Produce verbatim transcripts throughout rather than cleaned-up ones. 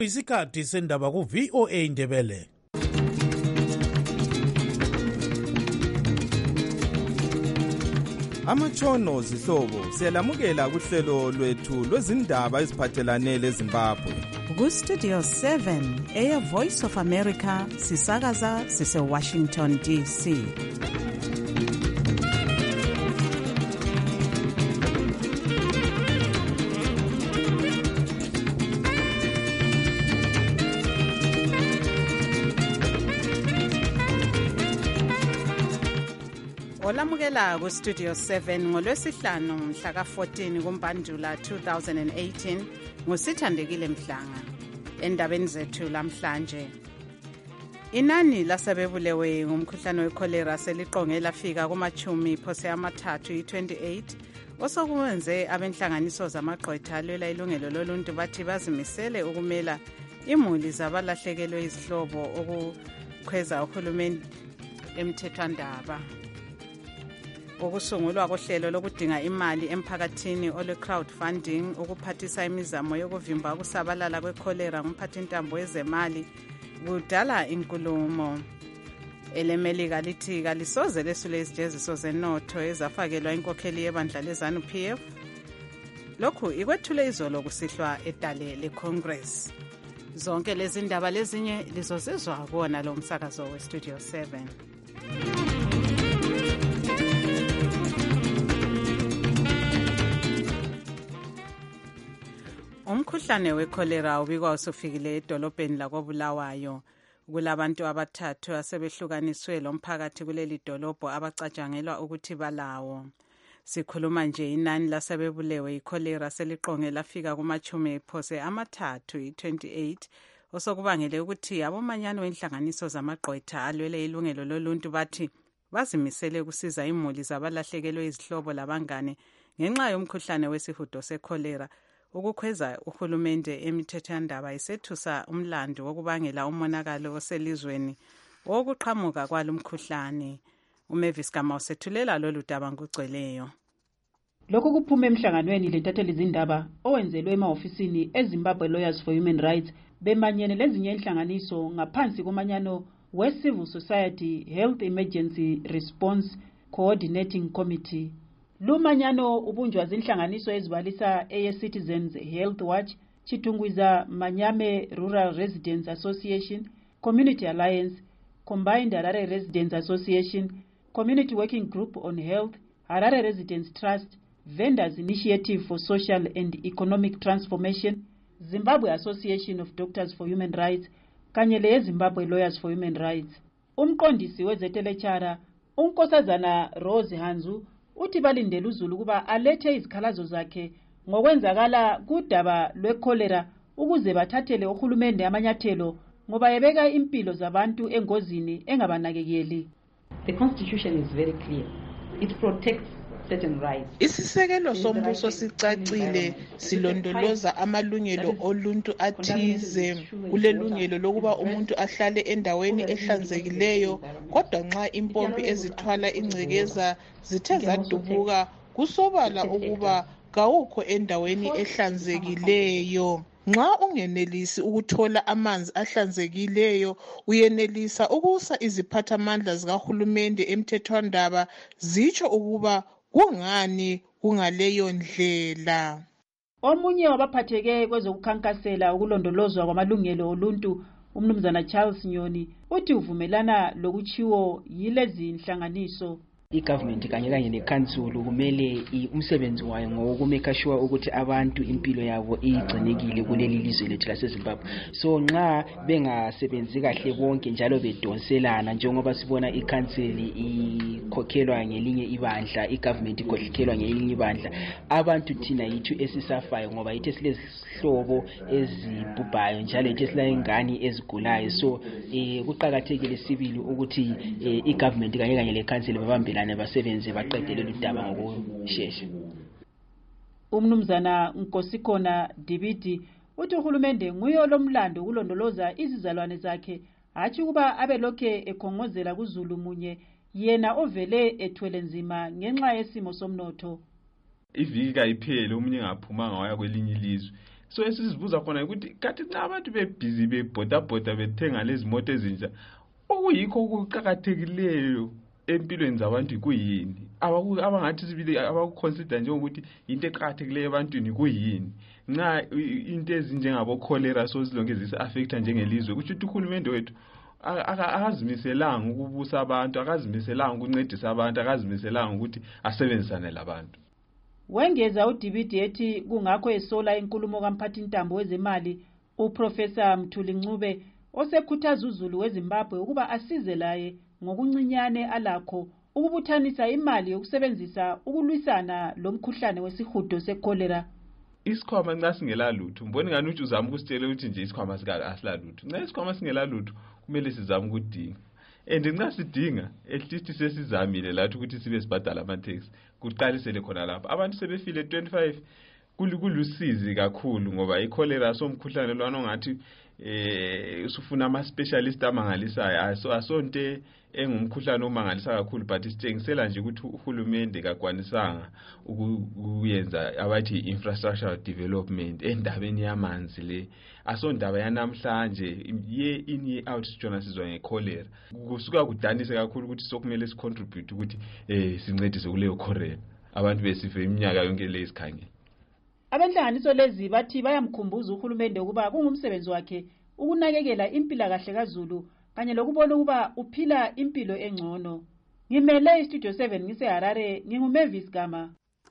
Isikhathi sendaba ku V O A Ndebele. Amatshono zihlobo siyalamukela kuhlelo lwethu lwezindaba eziphathelane leZimbabwe. Ku Studio seven, Air Voice of America, sisakaza sise Washington D C. Olamukela ku Studio seven ngolwesihlanu mhla ka fourteen kuMbandula two thousand eighteen ngusithandekile Mhlanga. Endabeni zethu lamhlanje, inani lasebebulewe ngumkhuhlane wecholera seliqonge lafika kumachumi phose amathathu i-twenty-eight osokuwenze abenhlanganiso zamagqwetha alwela ilungelo loluntu bathi bazimisele ukumela imuli zabalahlekelwe izihlobo okukhweza uhulumeni emthethwandaba. Ukusungulwa kohlelo lokudinga imali emphakathini ole crowdfunding ukuphathisa imizamo yokuvimba ukusabalala kwecholera ngumphathintambo wezemali kudala inkulumo. Elemelika lithi kalisoze lesule izijeziso zenotho ezafakelwa inkokheli yebandla leZANU P F. Lokhu ikwethule izolo kusihlwa edale leCongress. Zonke lezi ndaba lezinye lizozizwa kuwona lo msakazo weStudio seven. Umkhuhlane wecholera ubikwa usufikile edolobheni lakoBulawayo. Kulabantu abathathu asebehlukaniswe lomphakathi kuleli dolobho abacatshangelwa ukuthi balawo. Sikhuluma nje inani lasebebulewe icholera seliqonge lafika kumachumi phose amathathu i-twenty-eight osokubangele ukuthi abomanyano wenhlanganiso zamagqwetha alwele ilungelo loluntu bathi bazimisele kusiza imuli zabalahlekelwe izihlobo labangane ngenxa yomkhuhlane wesihudo secholera. Ukukhweza uhulumende emithethandaba isethusa umlando wokubangela umonakalo oselizweni wokuqhamuka kwalomkhuhlane. uMavis Kamau sethulela lolu daba ngugcweleyo. Lokhu kuphume emhlanganweni lentatheli izindaba owenzelwe ema-ofisini eZimbabwe Lawyers for Human Rights bemanyene lezinye inhlanganiso ngaphansi komanyano we-Civil Society Health Emergency Response Coordinating Committee. Lumanyano ubunjwa zinhlanganiso ezibalisa eye-Citizens Health Watch, Chitungwiza Manyame Rural Residents Association, Community Alliance, Combined Harare Residents Association, Community Working Group on Health, Harare Residents Trust, Vendors Initiative for Social and Economic Transformation, Zimbabwe Association of Doctors for Human Rights, kanye leZimbabwe Lawyers for Human Rights. Umqondisi wezetelechara uNkosazana Rose Hanzu uthi balindele uZulu kuba alethe izikhalazo zakhe ngokwenzakala kudaba lwecholera ukuze bathathele uhulumende amanyathelo ngoba yebeka impilo zabantu engozini engabanakekeli. The constitution is very clear. It protects certain rights. Isisekelo sombuso sicacile silondoloza amalungelo oluntu athize. Kulelungelo lokuba umuntu ahlale endaweni ehlanzekileyo, kodwa nxa impompi ezithwala ingcekeza zithe zadubuka kusobala ukuba kawukho endaweni ehlanzekileyo. Nxa ungenelisi ukuthola amanzi ahlanzekileyo, uyenelisa ukusa iziphathamandla zikahulumende emthethwandaba zitsho ukuba kungani kungaleyo ndlela. Omunye wabaphatheke kwezokukhankasela ukulondolozwa kwamalungelo oluntu, umnumzana Charles Nyoni, uthi uvumelana lokuchiwo yilezi nhlanganiso. I-government kanye kanye ne-council kumele umsebenzi wayo ngokumeka sure ukuthi abantu impilo yabo igcinekile kuleli lizwe lethu laseZimbabwe. So nxa bengasebenzi kahle bonke njalo bedonselana njengoba sibona i-council ikhokhelwa ngelinye ibandla, i-government ikhokhelwa ngelinye ibandla, abantu thina yithu esisafayo ngoba yithu silezihlobo ezibhubhayo njalo yithu silayingane ezigulayo. So eh kuqhakathekile sibili ukuthi i-government kanye kanye le-council babambela basebenze baqedele ludaba ngokusheshsha. Umnumzana Nkosikhona Dibidi uthi uhulumende nguye lomlando ukulondoloza izizalwane zakhe, hathi kuba abelokhe ekhongozela kuZulu munye yena ovele ethwele nzima ngenxa yesimo somnotho. Iviki kayiphele umunye ngaphumanga waya kwelinye ilizwe So esizibuza khona ukuthi kathi nxa abantu bebhizi bebhodabhoda bethenga lezi moto ezintsha, okuyikho okuqakathekileyo empilweni zabantu kuyini? Abangathi sibili abakuconsider njengokuthi into eqakathekileyo ebantwini kuyini? Nxa into ezinjengabo cholera so silonke zisi-affecta njengelizwe, kusho ukuthi uhulumende wethu akazimiselanga ukubusa abantu, akazimiselanga ukuncedisa abantu, akazimiselanga ukuthi asebenzisane labantu. Wengeza uDibidi ethi kungakho esola inkulumo kamphathintambo wezemali uProfessor Mthuli Ncube osekhuthaza uZulu weZimbabwe ukuba asize laye ngokuncinyane alakho ukubuthanisa imali yokusebenzisa ukulwisana lomkhuhlane wesihudo secholera. Isikhwama nxa singela lutho, mbona ngani uthi uzama ukusitshela ukuthi nje isikhwama sika asila lutho. Nxa isikhwama singela lutho kumele sizame ukudinga. And nxa sidinga at least sesizamile lathi ukuthi sibe sibhadala ama-tax. Kuqalisele khona lapha. Abantu sebefile twenty-five kulusizi kakhulu ngoba icholera somkhuhlane lwana ongathi eh usufuna ama specialist amangalisayo, aso asonte engumkhuhlane omangalisa kakhulu, but isitshengisela nje ukuthi uhulumende kakwanisanga ukuyenza abathi infrastructural development endabeni yamanzi le. Asondaba yanamhlanje ye in ye out sijona sizwa ngecholera. Kusuka kudanise kakhulu ukuthi sokumele sicontribute ukuthi eh sincedise kuleyo cholera. Abantu besife iminyaka yonke lesikhangela. Abenhlanganiso lezi bathi bayamkhumbuza uhulumende ukuba kungumsebenzi wakhe ukunakekela impilo kahle kaZulu kanye lokubona ukuba uphila impilo engcono. Ngimele iStudio seven ngiseHarare, nginguMavis Gama.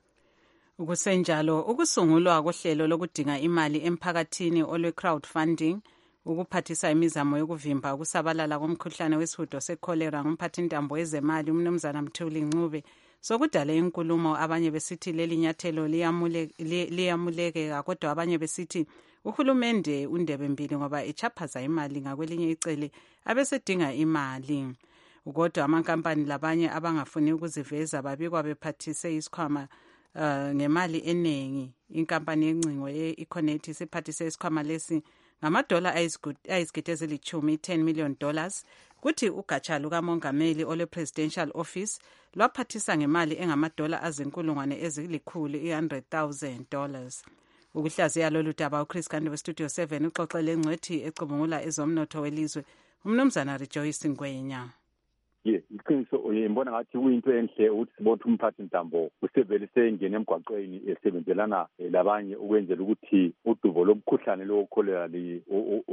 Ukusenjalo ukusungulwa kohlelo lokudinga imali emphakathini olwe crowdfunding ukuphathisa imizamo yokuvimba ukusabalala komkhuhlane wesihudo secholera ngumphathintambo wezemali uMnumzana Mthuli Ncube sokudala inkulumo. Abanye besithi leli nyathelo liyamulekeka, kodwa abanye besithi uhulumende undebe mbili ngoba echaphaza imali ngakwelinye icele abesedinga imali. Kodwa amankampani labanye abangafuni ukuziveza babikwa bephathise isikhwama uh, ngemali enengi. Inkampani yencingo ye-Econet isiphathise isikhwama lesi ngamadola ayizigidi ezilithumi, ten million dollars. Kuthi ugatsha lukamongameli ole presidential office lwaphathisa ngemali engamadola azinkulungwane ezilikhulu, one hundred thousand dollars. Ukuhlaziya lolu daba uChris Kandi weStudio seven uxoxele ngcwethi ecubungula ezomnotho welizwe uMnumzana Rejoice Ngwenya. Ye iqiniso uyembona ngathi kuyinto enhle ukuthi sibothe umphathintambo usevele sengene emgwaqweni esebenzelana labanye ukwenzela ukuthi udubo lomkhuhlane lokholera li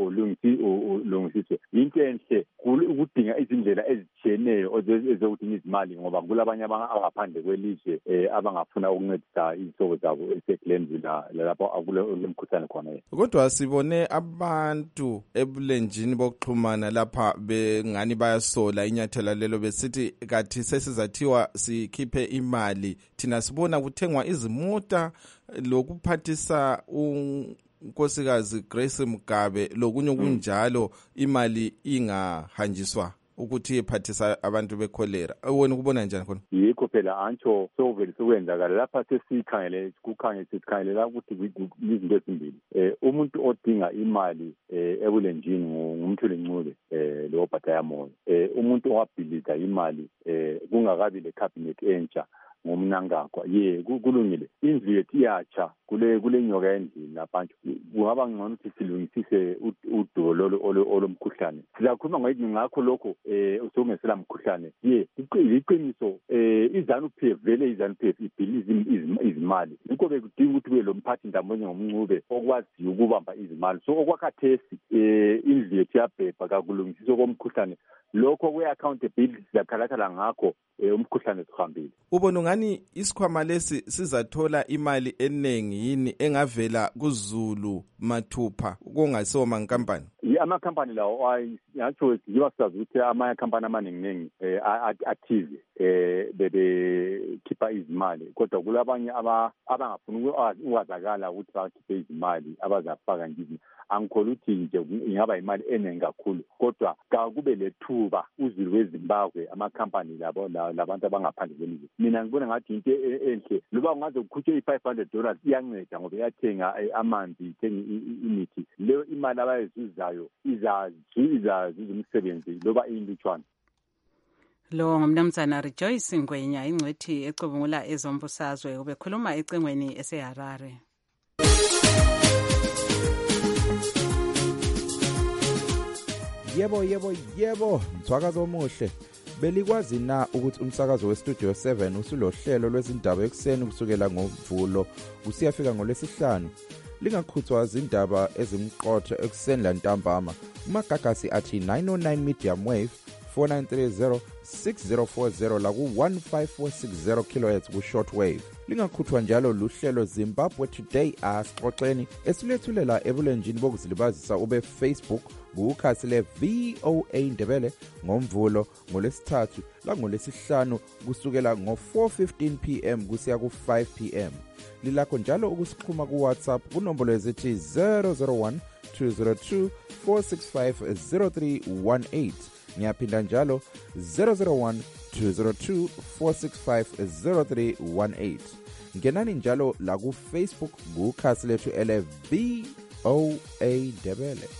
olungisiswe. Into enhle ukudinga izindlela ezitshiyeneyo ezokuthi izimali ngoba kulabanye abangaphandle kwelizwe abangafuna ukuncedisa izinhlobo zabo eseGlenville lapho akulomkhuhlane khona. Kodwa sibone abantu ebulenjini bokuxhumana lapha bengani bayasola inyathela lelo besithi kathi sesizathiwa sikhiphe imali, thina sibona kuthengwa izimota lokuphathisa unkosikazi Grace Mugabe lokunye kunjalo imali ingahanjiswa ukuthi iphathisa abantu becholera. Wena ukubona njani khona? Yikho phela antsho sovele sokwenzakala lapha sesikhangele kukhangele sikhangelela ukuthi izinto ezimbili. Eh umuntu odinga imali eh ebulenjini ngumthuli Ncube eh lo Bhathayamoya. Eh umuntu owabhiliza imali eh kungakabi le cabinet entsha ngomnangagwa ye kulungile. Indlu yethu iyatsha kule kule nyoka endlini lapha. Kungaba ngcono ukuthi silungisise udubo lolo olomkhuhlane. Sizakhuluma ngakho lokho eh usomesela umkhuhlane. Ye iqiniso eh iZANU-P F vele iZANU-P F ibhiliza izimali. Inko bekudinga ukuthi kube lo mphathintambo ngomncube okwaziyo ukubamba izimali. So okwakhathesi eh indlu yethu yabhebha kakulungisiswa komkhuhlane. Lokho kwe accountability zakhalathala ngakho umkhuhlane sihambile. Ubona ngani isikhwama lesi sizathola imali enengi yini engavela kuZulu mathupha kungasoma nkampani? Ama company lawo ayatsho yiwa sazi ukuthi ama company amaningi nengi active eh bebe khipha izimali, kodwa kulabanye abangafuni ukwazakala ukuthi bakhiphe izimali abazafaka ngizi. Angikholwa ukuthi nje ingaba imali eningi kakhulu, kodwa kube lethuba uZulu weZimbabwe ama company labo labantu abangaphandle kwelizwe. Mina ngibona ngathi into enhle loba ungaze ukhuthe i-five hundred dollars iyanceda ngoba iyathenga amanzi, ithenga imithi. Leyo imali abayizuzayo izazuza umsebenzi loba ilutshwana. Lo ngumnumzana Rejoice Ngwenya ingcwethi ecubungula ezombusazwe ubekhuluma ecingweni eseHarare. Yebo yebo yebo, mthwakazo omuhle. Belikwazi na ukuthi umsakazo weStudio seven usulohlelo lwezindaba ekseni kusukela ngoMvulo kusiyafika ngolwesihlanu. Lingakhuthwa izindaba ezimqotho ekseni lantambama. Umagagasi athi nine oh nine medium wave four nine three zero six zero four zero la ku one five four six zero kilohertz ku shortwave. Lingakhuthwa njalo luhlelo Zimbabwe Today asixoxeni esilethulela ebulenjini bokuzilibazisa ube Facebook kukhasi le V O A Ndebele ngoMvulo ngolesithathu la ngolesihlanu kusukela ngo four fifteen p m kusiya ku five p m. Lilakho njalo ukusixhuma ku WhatsApp kunombolo ezithi zero zero one two zero two four six five zero three one eight. Ngiyaphinda njalo zero zero one two zero two four six five zero three one eight. Ngenani njalo la ku Facebook kukhasi lethu ele V O A Ndebele.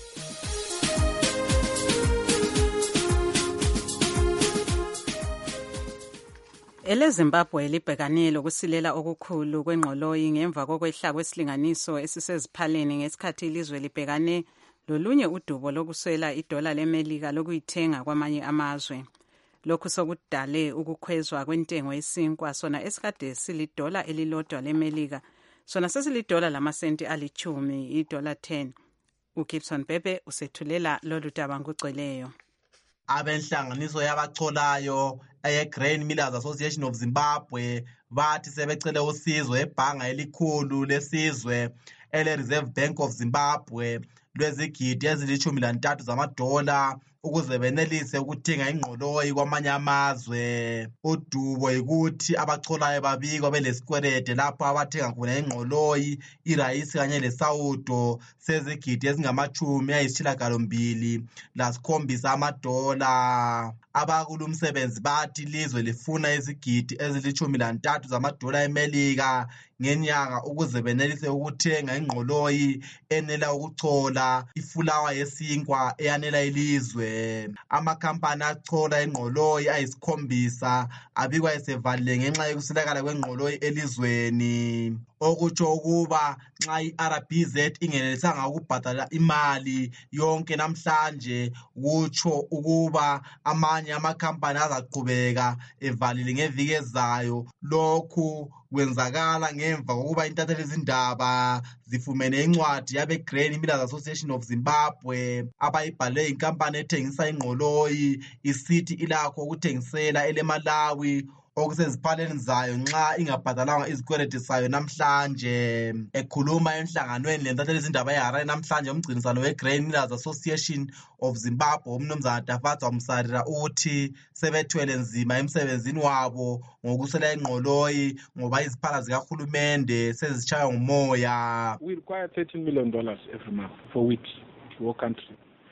Ele Zimbabwe libhekane lokusilela okukhulu kwengqoloyi ngemva kokwehla kwesilinganiso esiseziphaleni ngesikhathi ilizwe libhekane lolunye udubo lokuswela idola leMelika lokuyithenga kwamanye amazwe. Lokhu sokudale ukukhwezwa kwentengo yesinkwa sona esikade silidola elilodwa leMelika sona sesilidola lamasenti alichumi idola ten. uGibson Bebe usethulela lolu daba ngocweleyo. Abenhlanganiso yabacholayo eGrain Millers Association of Zimbabwe bathi sebecele usizo ebhanga elikhulu lesizwe ele Reserve Bank of Zimbabwe lwezigidi ezilishumi lantathu zamadola ukuze benelise ukuthenga ingqoloyi kwamanye amazwe. Udubo yikuthi abacholayo babikwa belesikwelede lapho abathenga khona ingqoloyi, irayisi kanye lesawudo sezigidi ezingamachumi ayisishiyagalombili lasikhombisa amadola. Abakulumsebenzi bathi ilizwe lifuna izigidi ezilishumi lantathu zamadola eMelika ngenyanga ukuze benelise ukuthenga ingqoloyi enela ukuchola ifulawa yesinkwa eyanela ilizwe. Amakhampani achola ingqoloyi ayisikhombisa abikwa esevalile ngenxa yokuswelakala kwengqoloyi elizweni. Okutsho ukuba nxa i-R B Z ingenelisanga ukubhadala imali yonke namhlanje kutsho ukuba amanye amakhampani azaqhubeka evalile ngeviki ezayo. Lokhu kwenzakala ngemva kokuba intatheli zindaba zifumene incwadi yabe Grain Millers Association of Zimbabwe abayibhale inkampani ethengisa ingqoloyi isithi ilakho ukuthengisela eleMalawi okuseziphaleni zayo nxa ingabhadalanga izikweleti sayo namhlanje. Ekhuluma enhlanganweni lentatheli zindaba eHarare namhlanje umgcinisano weGrain Millers Association of Zimbabwe umnumzana Dafatsa Msarira uthi sebethwele nzima emsebenzini wabo ngokuswela ingqoloyi ngoba iziphala zikahulumende sezitshaywa ngumoya. We require thirteen million dollars every month for wheat to our country.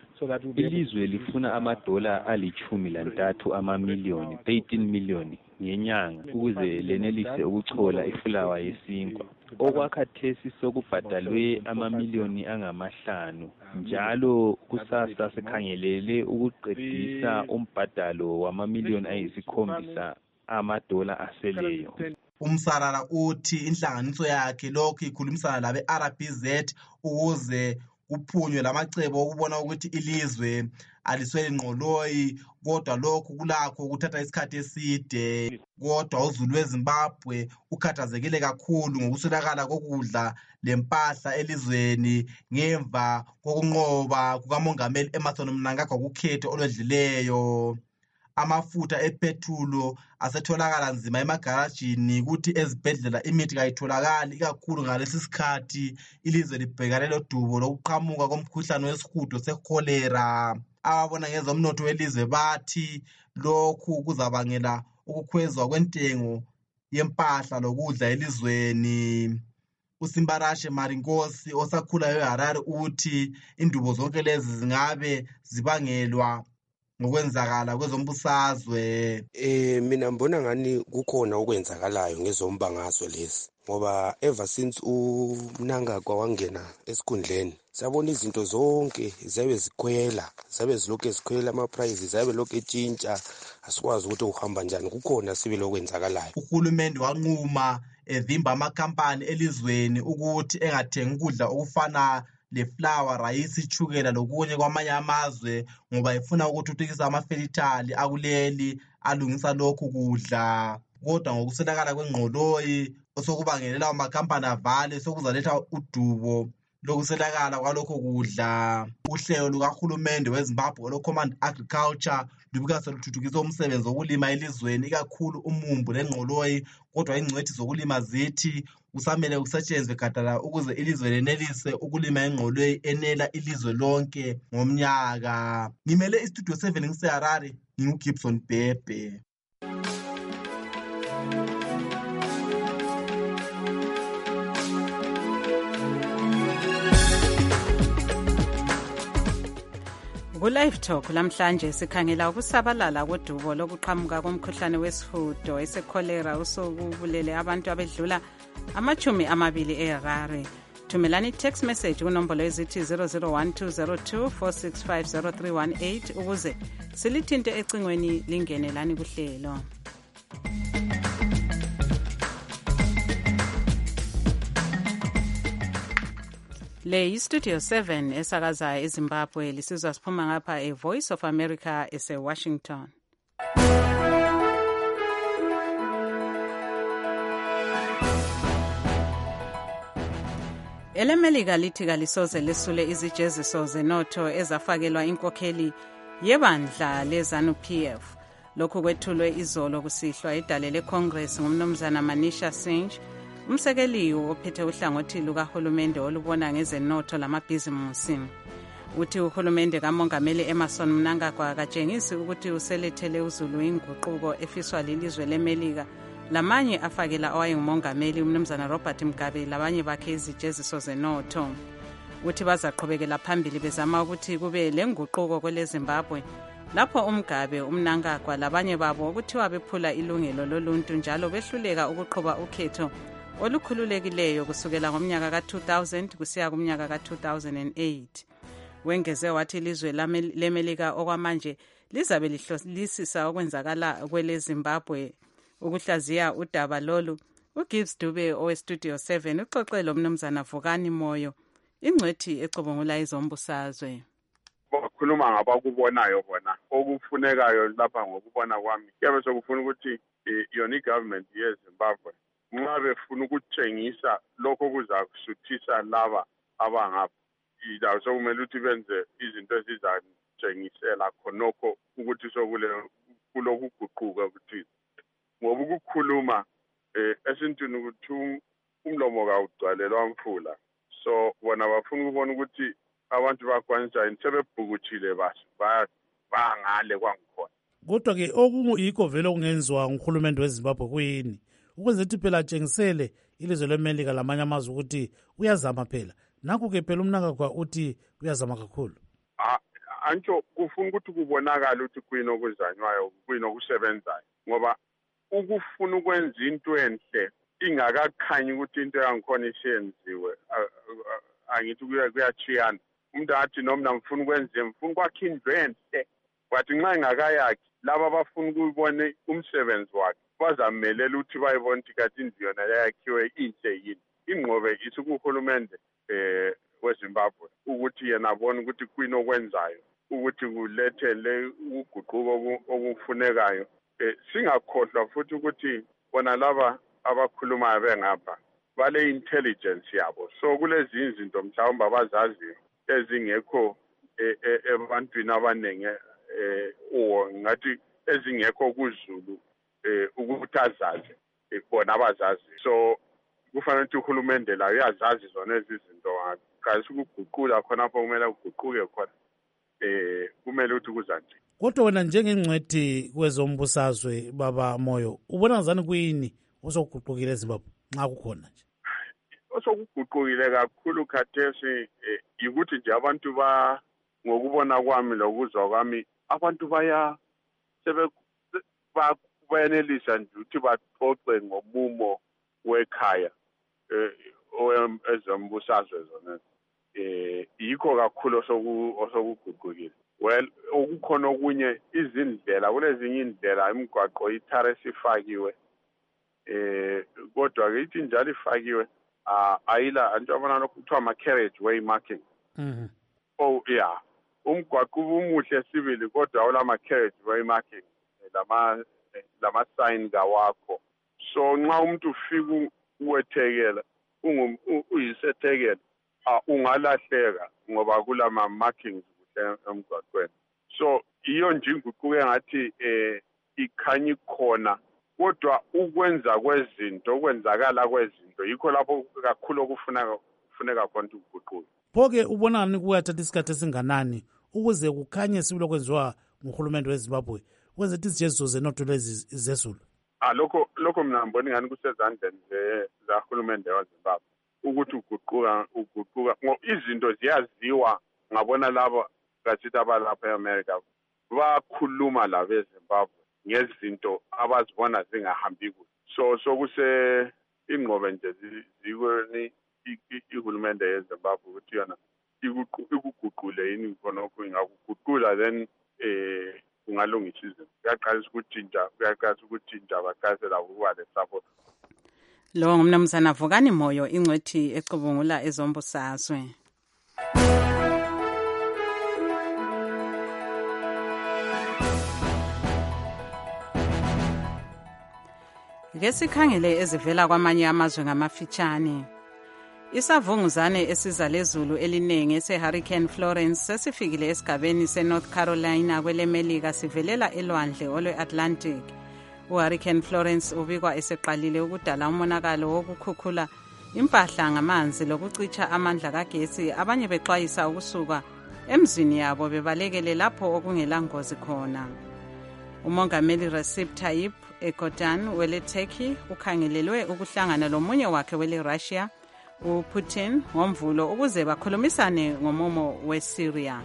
Ilizwe lifuna amadola alichumi lantathu amamiliyoni eighteen million ngenyanga ukuze lenelise ukuchola ifulawa yesinkwa. Okwakhathesi sokubhadalwe amamiliyoni angamahlanu. Njalo kusasa sekhangelele ukuqedisa umbhadalo wamamiliyoni ayisikhombisa amadola aseleyo. Umsarara uthi inhlanganiso yakhe lokhu ikhulumisana labe R B Z ukuze kuphunywe lamacebo okubona ukuthi ilizwe alisweli ngqoloyi, kodwa lokhu kulakho ukuthatha isikhathi eside. Kodwa uzulu weZimbabwe ukhathazekile kakhulu ngokuswelakala kokudla lempahla elizweni ngemva kokunqoba kukamongameli Emmerson Mnangagwa kukhetho olwedlileyo. Amafutha epethulo asetholakala nzima emagarajini kuthi ezibhedlela imithi kayitholakali ikakhulu ngalesi sikhathi ilizwe libhekane lodubo lokuqhamuka komkhuhlane wesihudo sekholera. Ababona ngezomnotho welizwe bathi lokhu kuzabangela ukukhwezwa kwentengo yempahla lokudla elizweni. uSimbarashe Marinkosi osakhulayo eHarare uthi indubo zonke lezi zingabe zibangelwa ngokwenzakala kwezombusazwe. Eh mina ngibona ngani kukhona okwenzakalayo ngezombangazwe lezi ngoba ever since uMnangagwa wangena esikhundleni sabona izinto zonke zabe zikhwela zabe zilokho ezikhwela ama prices zabe lokho etshintsha asikwazi ukuthi uhamba njani kukhona sibe lokwenzakalayo. Uhulumende wanquma evimba amakhampani elizweni ukuthi engathengi ukudla okufana leflower, rayisi, ichukela lokunye kwamanye amazwe ngoba ifuna ukuthuthukisa amafektali akuleli alungisa lokhu kudla. Kodwa ngokuswelakala kwengqoloyi osokubangelela amakhampani avale sokuzaletha udubo lokuswelakala kwalokho kudla. Uhlelo lukahulumende weZimbabwe olo-Command Agriculture lubika seluthuthukisa umsebenzi wokulima elizweni ikakhulu umumbu lengqoloyi, kodwa ingcwethi zokulima zithi kusamele kusetshenzwe gadala ukuze ilizwe lenelise ukulima ingqoloyi enela ilizwe lonke ngomnyaka. Ngimele istudio seven ngiseHarare, nginguGibson Bhebhe. Ku-Live Talk lamhlanje sikhangela ukusabalala kodubo lokuqhamuka komkhuhlane wesihudo esekholera usokubulele abantu abedlula amachumi amabili eHarare. Thumelani text message kunombolo ezithi zero zero one two zero two four six five zero three one eight ukuze silithinte ecingweni lingene lani kuhlelo. Le iStudio seven esakaza eZimbabwe lisizwa siphuma ngapha eVoice of America ese-Washington. EleMelika lithi kalisoze lesule izijeziso zenotho ezafakelwa inkokheli yebandla leZanu-P F. Lokhu kwethulwe izolo kusihlwa idale leCongress ngumnumzana Manisha Singh, umsekeli ophethe uhlangothi lukahulumende olubona ngezenotho lamabhizimusi. Uthi uhulumende kamongameli Emerson Mnangagwa akatshengisi ukuthi uselethele uzulu inguquko efiswa lilizwe leMelika lamanye afakela owayengumongameli umnumzana Robert Mugabe labanye bakhe izijeziso zenotho. Uthi bazaqhubekela phambili bezama ukuthi kube lenguquko kweleZimbabwe lapho uMgabe, uMnangagwa labanye babo kuthiwa bephula ilungelo loluntu njalo behluleka ukuqhuba ukhetho olukhululekileyo kusukela ngomnyaka ka two thousand kusiya kumnyaka ka two thousand eight. Wengeze wathi ilizwe leMelika okwamanje lizabe lihlolisisa okwenzakala kweleZimbabwe. Ukuhlaziya udaba lolu, uGibbs Dube oweStudio seven uxoxe lo mnumzana Vukani Moyo, ingcwethi ecubungula izombusazwe. Bakhuluma ngabakubonayo bona okufunekayo lapha ngokubona kwami kuyabe sokufuna ukuthi yona igovernment yeZimbabwe nxa befuna ukutshengisa lokho kuzakusuthisa laba abangapha ila sokumele ukuthi benze izinto ezizatshengisela khonokho ukuthi sokule kulokuguquka ukuthi ngoba ukukhuluma esintwini ukuthi umlomo kawugcwalelwa mfula, so bona bafuna ukubona ukuthi abantu bakwanisa yini sebebhukuthile basi bangale kwangikhona. Kodwa-ke okuyikho vele okungenziwa nguhulumende weZimbabwe kuyini ukwenza ukuthi phela atshengisele ilizwe leMelika lamanye amazwe ukuthi uyazama phela. Nakho-ke phela uMnangagwa uthi uyazama kakhulu. Antsho kufuna ukuthi kubonakale ukuthi kuyini okuzanywayo, kuyini okusebenzayo, ngoba ukufuna ukwenza into enhle ingakakhanyi ukuthi into yangikhona isiyenziwe angithi kuyachiyana. Umuntu athi noma ngifuna ukwenza ngifuna ukwakha indlu enhle, but nxa ingakayakhi laba abafuna ukubona umsebenzi wakhe bazamelela ukuthi bayibone ukuthi kathi indlu yona yakhiwe inhle yini. Ingqobe ithi kuhulumende eh weZimbabwe ukuthi yena abone ukuthi kuyini okwenzayo ukuthi kulethele uguquko okufunekayo. Singakhohlwa futhi ukuthi bona laba abakhulumayo bengapha bale intelligence yabo, so kulezi izinto mhlawumbe abazaziyo ezingekho ebantwini abaningi o ngathi ezingekho kuZulu ukuthi azazi bona abazazi. So kufanele ukuthi uhulumende la uyazazi zona ezizinto kasi ukuguqula khonapho kumele kuguquke khona eh kumele ukuthi kuzanje. Kodwa wena njengengcwethi kwezombusazwe baba Moyo ubona ngazani kuyini osokuguqukile eZimbabwe nxa kukhona nje? Osokuguqukile kakhulu khathesi ukuthi nje abantu ba ngokubona kwami lokuzwa kwami abantu baya sebe bayenelisa nje ukuthi baxoxe ngomumo wekhaya eh ezombusazwe zona eh yikho kakhulu osokuguqukile. Well, ukukhona okunye izindlela kulezinye indlela imigwaqo itare sifakiwe eh kodwa ke ithi njalo ifakiwe ayila antu abana lokuthiwa ama carriage way marking Mhm. Oh yeah. Umgwaqo umuhle sibili kodwa awulama carriage way marking lama lama sign kawakho. So nxa umuntu ufika uwethekela ungum uyisethekela ungalahleka ngoba kulama markings kuhle emgwaqweni. So iyo nje inguquke ngathi eh ikhanya ikhona kodwa ukwenza kwezinto ukwenzakala kwezinto yikho lapho kakhulu okufuneka kufuneka khona ukuguqula. Phoke ubonani kuyathatha isikhathi esinganani ukuze kukhanye sibilo kwenziwa nguhulumende weZimbabwe kwenze izijeziso zenotho lezi zezulu? Ah lokho lokho mina ngibona ngani kusezandleni zahulumende weZimbabwe ukuthi uguquka uguquka izinto ziyaziwa ngabona labo katsithi abalapha eAmerica bakhuluma labo eZimbabwe ngezinto abazibona zingahambi kuhle. So sokuse ingqobe nje zikweni ihulumende yeZimbabwe ukuthi yona ikuguqule yini khonokho ingakuguqula then eh kungalungisa izinto. Kuyaqalisa ukuthinta kuyaqalisa ukuthinta baqase labo kuba lesupport. Lo ngumnumzana Vukani Moyo ingcwethi ecubungula ezombusazwe. Ngesikhangele ezivela kwamanye amazwe ngamafitshane. Isavunguzane esiza lezulu elinenge seHurricane Florence sesifikile esigabeni seNorth Carolina kwelemelika sivelela elwandle olwe-Atlantic. uHurricane Florence ubikwa eseqalile ukudala umonakalo wokukhukhula impahla ngamanzi lokucitsha amandla kagesi, abanye bexwayisa ukusuka emzini yabo bebalekele lapho okungelangozi khona. Umongameli Recep Tayyip Erdogan wele Turkey ukhangelelwe ukuhlangana lomunye wakhe wele Russia uPutin ngomvulo ukuze bakhulumisane ngomumo weSyria.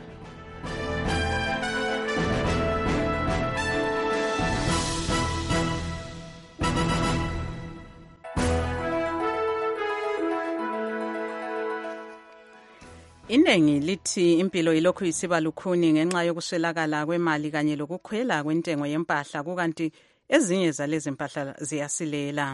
Inengi lithi impilo ilokhu isiba lukhuni ngenxa yokuswelakala kwemali kanye lokukhwela kwentengo yempahla, kukanti ezinye zalezi mpahla ziyasilela.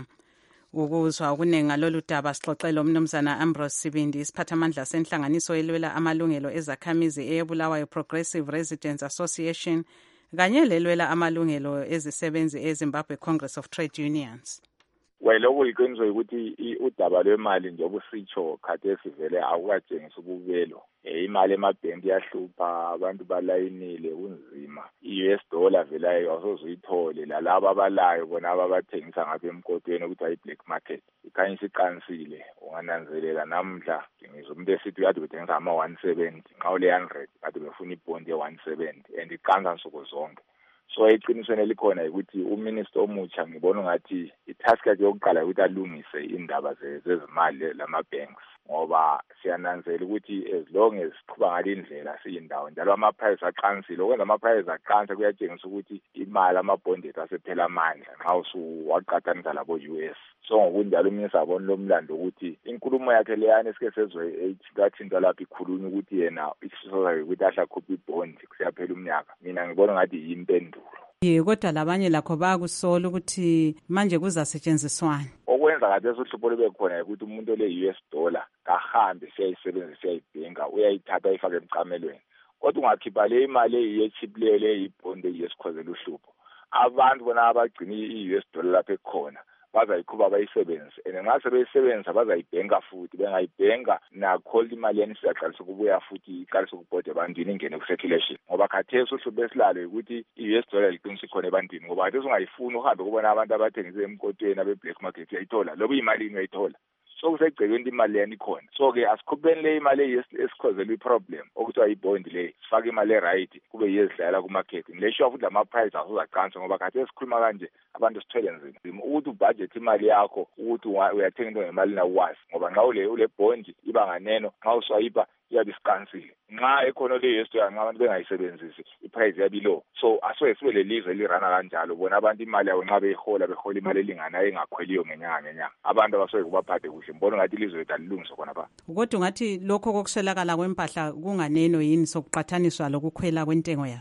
Ukuzwa okuningi ngalolu daba sixoxela umnumzana Ambrose Sibindi, isiphathamandla senhlanganiso elwela amalungelo ezakhamizi eyebulawayo Progressive Residents Association kanye lelwela amalungelo ezisebenzi eZimbabwe Congress of Trade Unions. Well, okuliqiniso ukuthi udaba lwemali njengoba usitsho khathesi vele awukatshengisa ububelo. Imali emabhenki yahlupha, abantu balayinile kunzima. I-U S dollar vele awusoze uyithole, lalabo abalayo bona ababathengisa ngapha emkotweni ukuthi ayi-black market ikhanya isiqanisile. Ungananzelela namhla ngizwa umuntu esithi uyade bethengisa ama one seventy nxa ule hundred kade befuna ibhondi ye-one seventy and iqansa nsuku zonke. So iqinisweni elikhona ukuthi uminister omutsha ngibona ngathi itask yakhe yokuqala ukuthi alungise indaba zezimali lama-banks, ngoba siyananzela ukuthi as long as siqhuba ngale indlela siyindawo njalo ama-price aqansile. Okwenza ama-price aqansa kuyatshengisa ukuthi imali amabhondi ethu asephela amandla nxa usuwaqathanisa labo-U S. So ngokunjalo uminister abona lo mlando ukuthi inkulumo yakhe leyana esike sezwe athinta lapho ikhulunywa ukuthi yena isifiso sakhe ukuthi ahle akhuphe ibhondi kusiyaphela umnyaka. Mina ngibona ngathi yimpendulo. Ye kodwa labanye lakho bayakusola ukuthi manje kuzasetshenziswana. Okwenza kade uhlupho libe khona ukuthi umuntu ole-U S dollar kahambe siyayisebenzisa siyayibhenga uyayithatha ayifake emcamelweni. Kodwa ungakhipha le imali eyi-cheap leyo leyibhondi eyesikhozela uhlupho. Abantu bona abagcina i-U S dollar lapho ekhona bazayiqhuba bayisebenzise, and nxa sebeyisebenzisa bazayibhenga futhi. Bengayibhenga nakho imali yani siyaqalisa ukubuya futhi iqalisa ukubhoda ebantwini ingene ku-circulation, ngoba khathesi uhlupho esilalo ukuthi i-U S dollar liqinisa ikhona ebantwini, ngoba khathesi ungayifuni uhambe kubona abantu abathengise emkotweni abe-black market uyayithola, loba iyimalini uyayithola. So kusegcekweni imali yani ikhona. So-ke asikhupheni le imali esikhozela i-problem okuthiwa yibhondi le, sifake imali e-right kube yiyo ezidlala kumarket. Ngilesho futhi lama-price asozachansa ngoba khathesi sikhuluma kanje abantu sithwele nzima ukuthi ubudget imali yakho ukuthi uyathenga into ngemali nawazi, ngoba nxa ule ule bond iba nganeno, nxa uswayipa iyabe isiqansile. Nxa ekhona le U S dollar nxa abantu bengayisebenzisi iprice yabi low. So asoke sibe lelizwe elirana kanjalo, bona abantu imali yabo nxa beyihola behola imali elinganayo engakhweliyo ngenyanga ngenyanga. Abantu abasoke kubaphathe kuhle. Mbona ngathi ilizwe lethu alilungiswe khona pha. Kodwa ngathi lokho kokuswelakala kwempahla kunganeno yini sokuqathaniswa lokukhwela kwentengo yaso?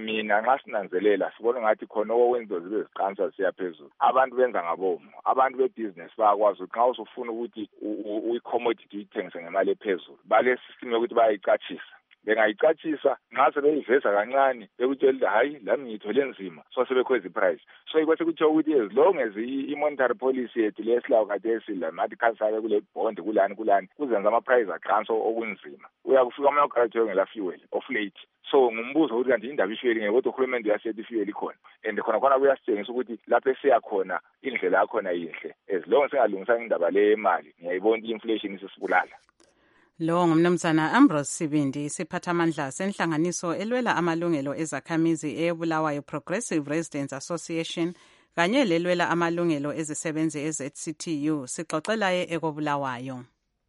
mina nxa sinanzelela sibona ngathi khona okwenziwa zibe ziqansa siya phezulu. Abantu benza ngabomo, abantu bebusiness bayakwazi ukuthi nxa usufuna ukuthi i-commodity uyithengise ngemali ephezulu bale system yokuthi bayayicatshisa. Bengayicatshisa nxa sebeyiveza kancane bekutshela hayi lami ngithole nzima so sebekhweza iprice. So ikwase kuthiwa ukuthi as long as i-monetary policy yethu lesilawo kade esila mathi khansake kule bond kulani kulani kuzenza ama-price aqansa okunzima. Uyakufika ama-operators ngela fuel of late. So ngumbuzo ukuthi kanti indaba ifuel ngeke kodwa uhulumende uyasithi ifuel ikhona and khona khona kuyasitshengisa ukuthi lapho esiya khona indlela yakhona yinhle as long as singalungisa indaba le yemali ngiyayibona i-inflation isisibulala. Lo ngumnumzana Ambrose Sibindi siphathamandla senhlanganiso elwela amalungelo ezakhamizi eBulawayo Progressive Residents Association kanye lelwela amalungelo ezisebenzi eze-Z C T U sixoxelaye ekobulawayo.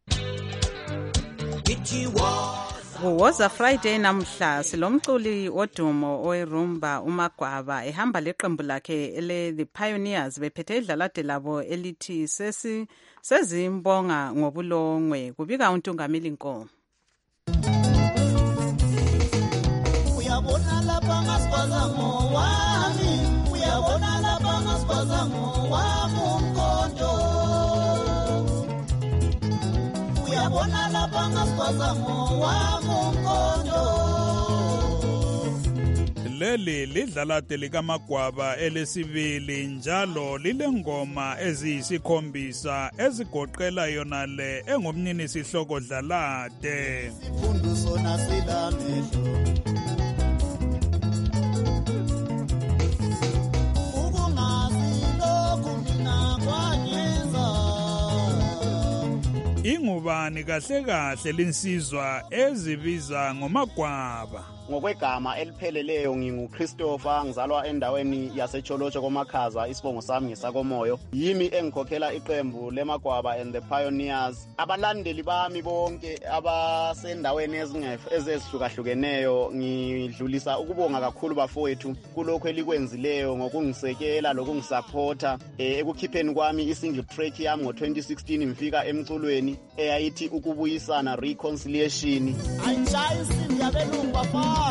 Kuwoza Friday namhla silomculi wodumo owerumba uMagwaba ehamba leqembu lakhe ele The Pioneers bephethe idlalade labo elithi sesi sezimbonga ngobulongwe kubika uNtungameli Nkomo. Uyabona lapha ngasibhaza ngowami uyabona lapha ngasibhaza ngowami umkondo uyabona lapha ngasibhaza ngowami umkondo. Leli lidlalade likaMagwaba elesibili njalo lilengoma eziyisikhombisa ezigoqela yona le engumnini sihloko dlalade. Sifundu sona silamehlo ukungazi lokhu mina kwanyenza. Ingubani kahle kahle linsizwa ezibiza ngoMagwaba. Ngokwegama elipheleleyo nginguChristopher ngizalwa endaweni yaseCholotsho koMakhaza isibongo sami ngesakomoyo. Yimi engikhokhela iqembu leMagwaba and the Pioneers. Abalandeli bami bonke abasendaweni ezihlukahlukahlukeneyo ngidlulisa ukubonga kakhulu bafowethu kulokho elikwenzileyo ngokungisekela lokungisupporta ekukhipheni kwami isingle track yami ngo twenty sixteen ngifika emculweni eyayithi ukubuyisana reconciliation. Ayishaya isimbi yabelungu bafana.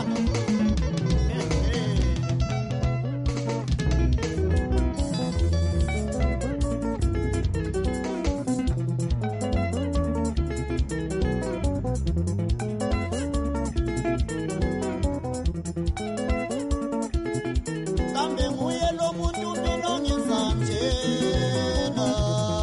Kambe nguye lo muntu mina ngenza njena.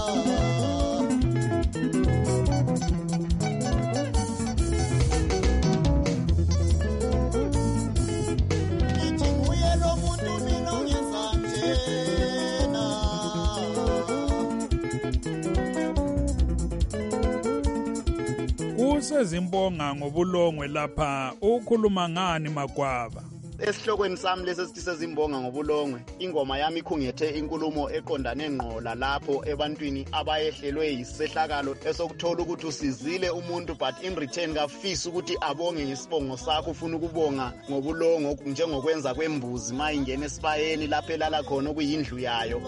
Sezimbonga ngobulongwe lapha ukhuluma ngani Magwaba? Esihlokweni sami lesisithi sezimbonga ngobulongwe ingoma yami ikhungethe inkulumo eqondane ngqola lapho ebantwini abayehlelwe yisehlakalo esokuthola ukuthi usizile umuntu but in return kafisa ukuthi abonge ngesibongo sakho ufuna ukubonga ngobulongo njengokwenza kwembuzi mayingena esibayeni lapho elala khona okuyindlu yayo.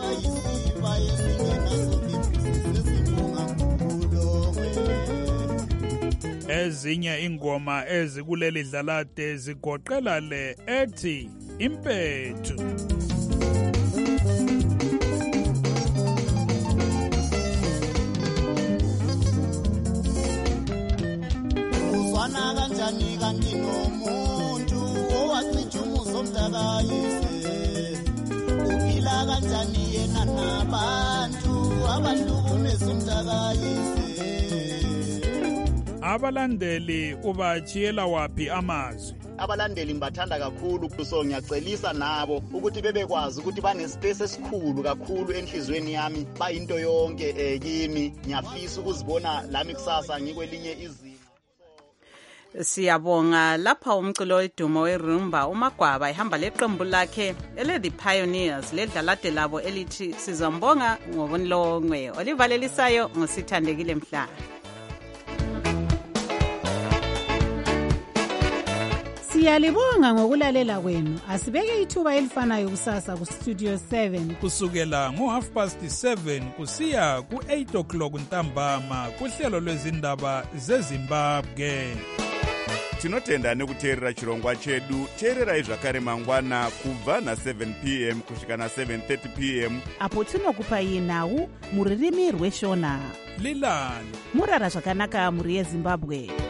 Ezinye ingoma ezikuleli dlalade zigoqela le ethi Impethu. Uzwana kanjani kanti nomuntu owacija umuso mntakayise uphila kanjani yena nabantu abahlukumeza umntakayise. Abalandeli ubachiyela wapi amazwi? Abalandeli mbathanda kakhulu so ngiyacelisa nabo ukuthi bebekwazi ukuthi banespace esikhulu kakhulu enhlizweni yami bayinto yonke ekimi ngiyafisa ukuzibona lami kusasa ngikwelinye izimo. Siyabonga lapha umculo wedumo werumba uMagwaba ehamba leqembu lakhe ele The Pioneers ledlalade labo elithi sizombonga ngobulongwe olivalelisayo ngosithandekile mhla. Siyalibonga ngokulalela kwenu. Asibeke ithuba elifanayo kusasa ku Studio seven kusukela ngo half past seven kusiya ku eight o'clock ntambama kuhlelo lwezindaba zeZimbabwe. tinotenda nekuteerera chirongwa chedu. teererai zvakare mangwana kubva na-seven p m kusvika na-seven thirty p m apo tinokupai nhau muririmi rweshona. lilani murara zvakanaka mhuri yezimbabwe.